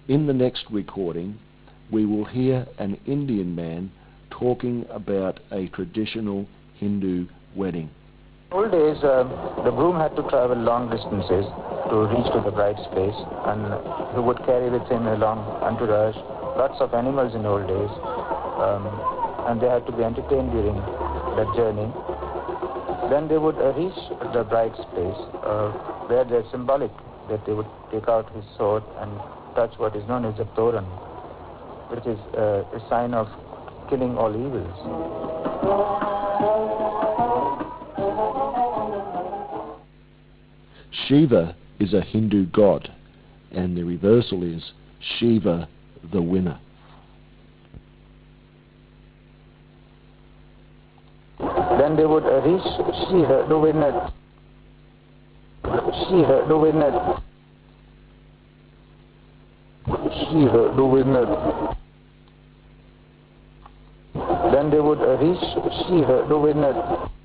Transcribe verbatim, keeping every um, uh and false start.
In the next recording, we will hear an Indian man talking about a traditional Hindu wedding. In old days, uh, the groom had to travel long distances to reach to the bride's place, and he would carry with him a long entourage, lots of animals in old days, um, and they had to be entertained during that journey. Then they would uh, reach the bride's place, uh, where they're symbolic that they would take out his sword and touch what is known as the Toran, which is uh, a sign of killing all evils. Shiva is a Hindu god, and the reversal is Shiva the winner. Then they would uh, reach Shiva the winner. Shiva the winner. Shiva the winner. Then they would uh, reach Shiva the winner.